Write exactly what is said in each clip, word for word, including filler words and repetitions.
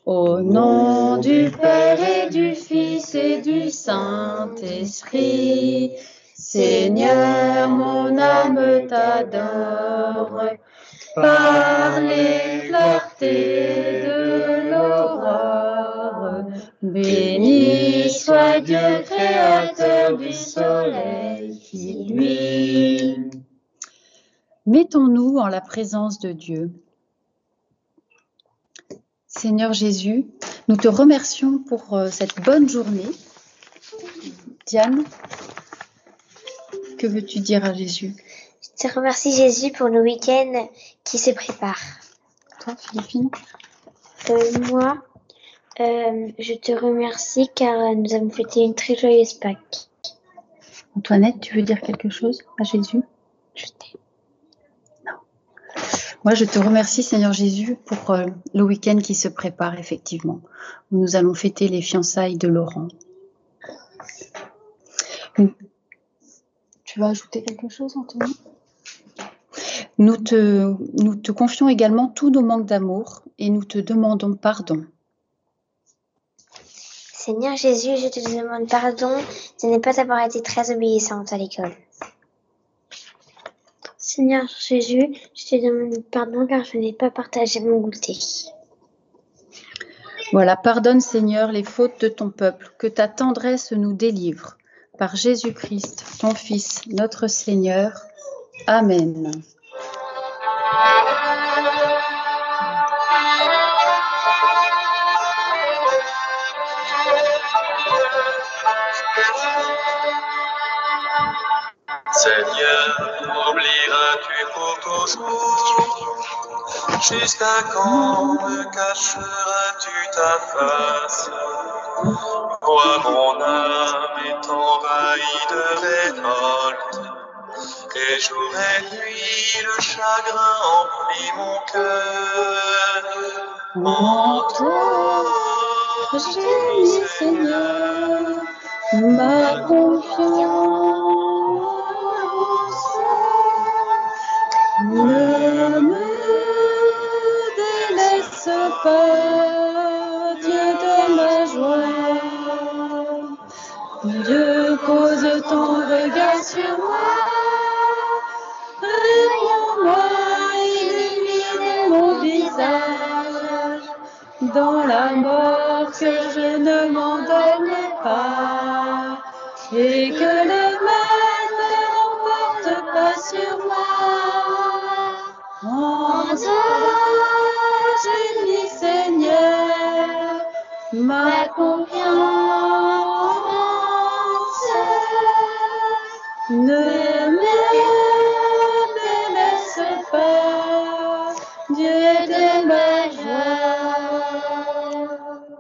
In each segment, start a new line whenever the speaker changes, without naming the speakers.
Au nom du Père et du Fils et du Saint-Esprit, Seigneur, mon âme t'adore. Par les clartés de l'aurore, béni soit Dieu, créateur du soleil qui luit. Mettons-nous en la présence de Dieu. Seigneur Jésus, nous te remercions pour euh, cette bonne journée. Diane, que veux-tu dire à Jésus?
Je te remercie Jésus pour le week-end qui se prépare.
Toi, Philippine?
euh, Moi, euh, je te remercie car nous avons fêté une très joyeuse Pâques.
Antoinette, tu veux dire quelque chose à Jésus?
Je t'aime.
Moi, je te remercie, Seigneur Jésus, pour euh, le week-end qui se prépare, effectivement, où nous allons fêter les fiançailles de Laurent. Tu vas ajouter quelque chose, Antoine? Nous te, nous te confions également tous nos manques d'amour et nous te demandons pardon.
Seigneur Jésus, je te demande pardon de ne pas avoir été très obéissante à l'école. Seigneur Jésus, je te demande pardon car je n'ai pas partagé mon goûter.
Voilà, pardonne Seigneur les fautes de ton peuple, que ta tendresse nous délivre. Par Jésus-Christ, ton Fils, notre Seigneur. Amen.
Seigneur, m'oublieras-tu pour toujours? Jusqu'à quand me cacheras-tu ta face? Vois mon âme est envahie de révolte, et jour et nuit le chagrin emplit mon cœur. En toi,
j'ai mis, Seigneur, ma confiance. Ne me délaisse pas, Dieu de ma joie. Dieu, pose ton regard sur moi. Rayon-moi, illumine mon visage. Dans la mort, que je ne m'endorme pas. Et que le mal ne l'emporte pas sur moi. En toi, j'ai mis, Seigneur, ma confiance. Ne me délaisse pas, Dieu de ma joie.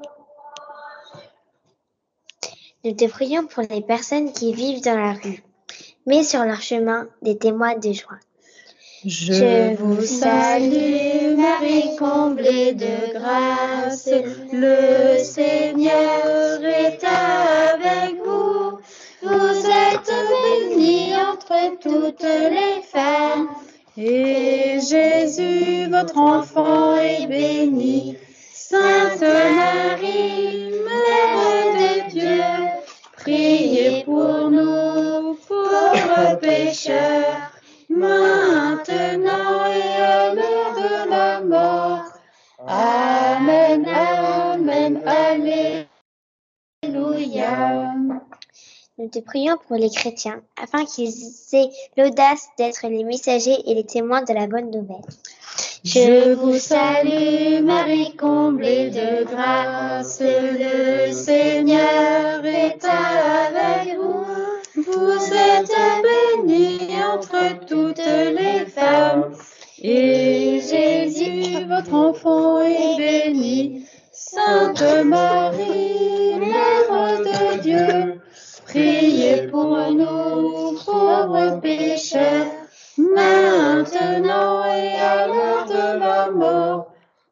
Nous te prions pour les personnes qui vivent dans la rue, mais sur leur chemin des témoins de joie.
Je vous salue, Marie comblée de grâce, le Seigneur est avec vous. Vous êtes bénie entre toutes les femmes, et Jésus, votre enfant, est béni. Sainte Marie, Mère de Dieu, priez pour nous, pauvres pécheurs, maintenant et à l'heure de la mort. Amen, amen, alléluia.
Nous te prions pour les chrétiens, afin qu'ils aient l'audace d'être les messagers et les témoins de la bonne nouvelle.
Je vous salue, Marie comblée de grâce, le Seigneur est avec vous. Vous êtes bénie entre toutes les femmes, et Jésus, votre enfant, est béni. Sainte Marie, Mère de Dieu, priez pour nous, pauvres pécheurs, maintenant et à l'heure de la mort.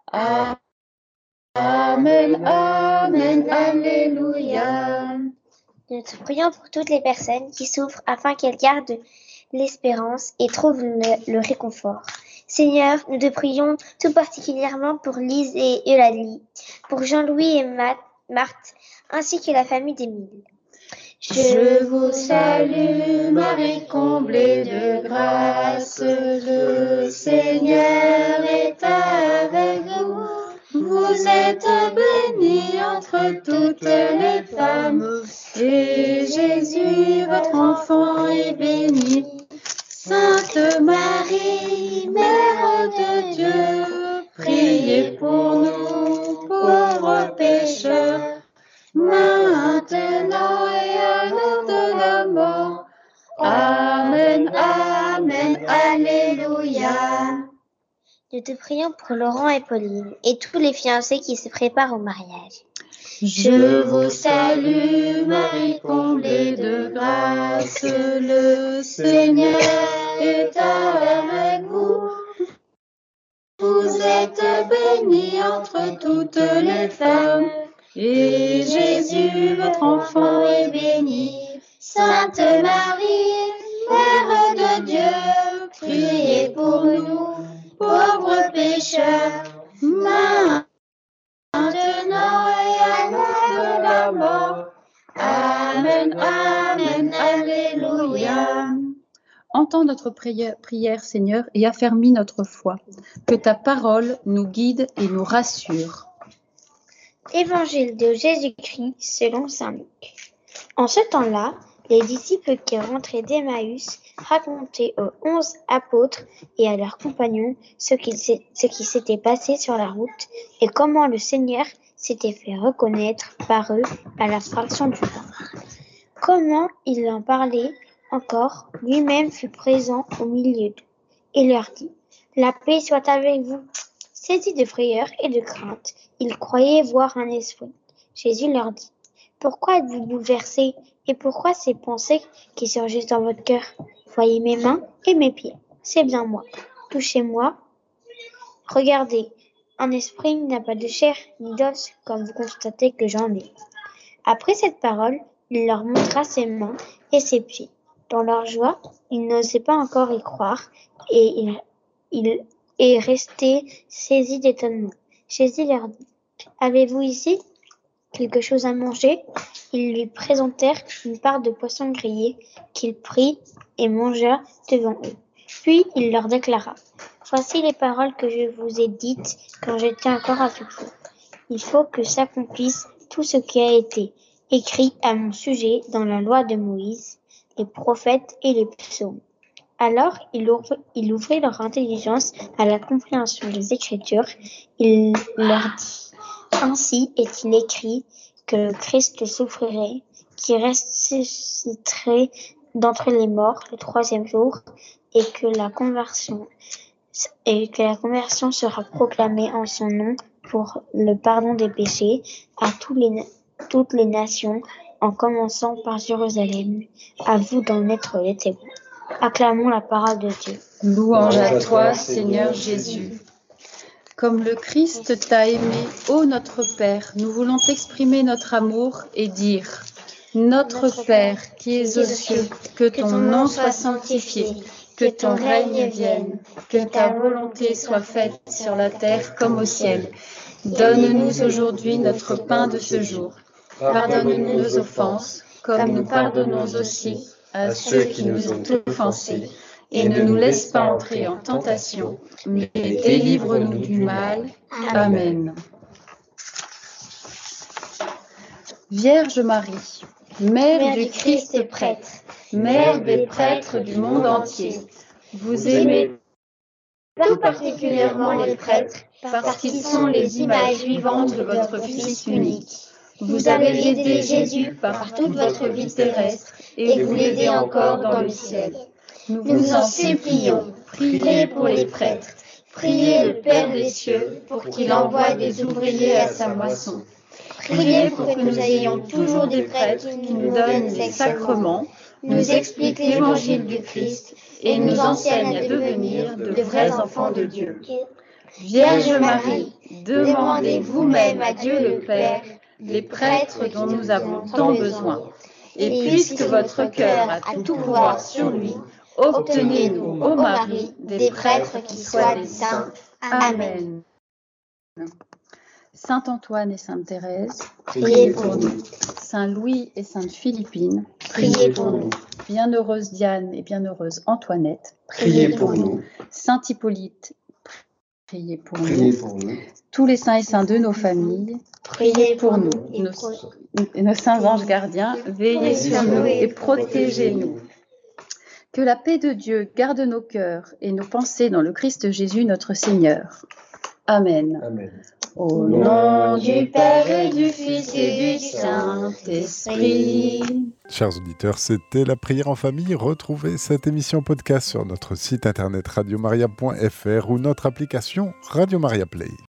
Amen, amen, alléluia.
Nous te prions pour toutes les personnes qui souffrent afin qu'elles gardent l'espérance et trouvent le, le réconfort. Seigneur, nous te prions tout particulièrement pour Lise et Eulalie, pour Jean-Louis et Ma- Marthe, ainsi que la famille d'Émile.
Je vous salue, Marie comblée de grâce, le Seigneur est avec vous. Vous êtes bénie entre toutes les femmes, et Jésus, votre enfant, est béni. Sainte Marie, Mère de Dieu, priez pour nous, pauvres pécheurs, maintenant et à l'heure de la mort. Amen, Amen, Alléluia.
Nous te prions pour Laurent et Pauline et tous les fiancés qui se préparent au mariage.
Je vous salue, Marie comblée de grâce, le Seigneur est avec vous. Vous êtes bénie entre toutes les femmes, et Jésus, votre enfant, est béni. Sainte Marie, Mère de Dieu, priez pour nous, pauvres pécheurs, maintenant et à l'heure de la mort. Amen, Amen, Alléluia. Entends notre prière, prière, Seigneur, et affermis notre foi. Que ta parole nous guide et nous rassure.
Évangile de Jésus-Christ selon saint Luc. En ce temps-là, les disciples qui rentraient d'Emmaüs racontaient aux onze apôtres et à leurs compagnons ce qui, ce qui s'était passé sur la route et comment le Seigneur s'était fait reconnaître par eux à la fraction du pain. Comment il en parlait encore, lui-même fut présent au milieu d'eux et leur dit « La paix soit avec vous ». Saisis de frayeur et de crainte, ils croyaient voir un esprit. Jésus leur dit « Pourquoi êtes-vous bouleversés et pourquoi ces pensées qui surgissent dans votre cœur? Voyez mes mains et mes pieds, c'est bien moi. Touchez-moi. Regardez, un esprit n'a pas de chair ni d'os, comme vous constatez que j'en ai. » Après cette parole, il leur montra ses mains et ses pieds. Dans leur joie, ils n'osaient pas encore y croire et ils, ils et restaient saisis d'étonnement. Jésus leur dit « Avez-vous ici quelque chose à manger ?» Ils lui présentèrent une part de poisson grillé qu'il prit et mangea devant eux. Puis il leur déclara « Voici les paroles que je vous ai dites quand j'étais encore avec vous. Il faut que s'accomplisse tout ce qui a été écrit à mon sujet dans la loi de Moïse, les prophètes et les psaumes. » Alors il ouvrit, il ouvrit leur intelligence à la compréhension des Écritures. Il leur dit « Ainsi est-il écrit que le Christ souffrirait, qu'il ressusciterait d'entre les morts le troisième jour, et que la conversion et que la conversion sera proclamée en son nom pour le pardon des péchés à tous les, toutes les nations, en commençant par Jérusalem. À vous d'en être les témoins. » Acclamons la parole de Dieu.
Louange à toi, Seigneur Jésus. Comme le Christ t'a aimé, ô notre Père, nous voulons t'exprimer notre amour et dire « Notre Père qui es aux cieux, que ton nom soit sanctifié, que ton règne vienne, que ta volonté soit faite sur la terre comme au ciel. Donne-nous aujourd'hui notre pain de ce jour. Pardonne-nous nos offenses, comme nous pardonnons aussi à ceux qui nous ont offensés. Et ne nous laisse pas entrer en tentation, mais délivre-nous du mal. Amen. Vierge Marie, Mère, Mère du Christ et prêtre, Mère des prêtres du monde entier, vous aimez tout particulièrement les prêtres, parce qu'ils sont les images vivantes de votre Fils unique. Vous avez aidé Jésus par toute votre vie terrestre, et vous l'aidez encore dans le ciel. Nous vous en supplions, priez pour les prêtres, priez le Père des cieux pour qu'il envoie des ouvriers à sa moisson. Priez pour que nous ayons toujours des prêtres qui nous donnent les sacrements, nous expliquent l'évangile du Christ et nous enseignent à devenir de vrais enfants de Dieu. Vierge Marie, demandez vous-même à Dieu le Père les prêtres dont nous avons tant besoin. Et puisque votre cœur a tout pouvoir sur lui, Obtenez-nous, ô Marie, des prêtres qui soient des saints. Amen. Saint Antoine et Sainte Thérèse,
Priez pour nous.
Saint Louis et Sainte Philippine,
Priez pour nous.
Bienheureuse Diane et bienheureuse Antoinette,
Priez pour nous.
Saint Hippolyte, priez pour
Priez
nous.
pour nous.
Tous les saints et saints de nos familles,
Priez
pour
pour
nous.
nous. Et
Nos,
pour-
et nos saints anges gardiens, veillez sur nous et protégez-nous. Que la paix de Dieu garde nos cœurs et nos pensées dans le Christ Jésus notre Seigneur. Amen.
Amen.
Au nom du Père et du Fils et du Saint-Esprit.
Chers auditeurs, c'était la prière en famille. Retrouvez cette émission podcast sur notre site internet radio maria point f r ou notre application Radio Maria Play.